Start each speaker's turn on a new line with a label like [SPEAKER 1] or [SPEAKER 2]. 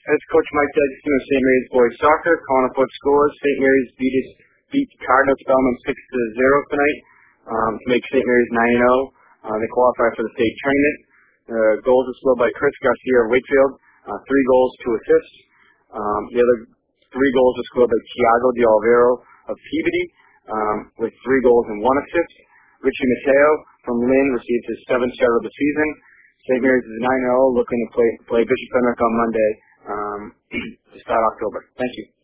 [SPEAKER 1] As Coach Mike Dudson of St. Mary's Boys Soccer, calling up what scores. St. Mary's beat Cardinal Spellman 6-0 tonight to make St. Mary's 9-0. They qualify for the state tournament. Goals were scored by Chris Garcia of Wakefield, 3 goals, 2 assists. The other 3 goals were scored by Tiago de Oliveira of Peabody with 3 goals and 1 assist. Richie Mateo from Lynn received his 7th start of the season. St. Mary's is 9-0, looking to play Bishop Fenwick on Monday to start October. Thank you.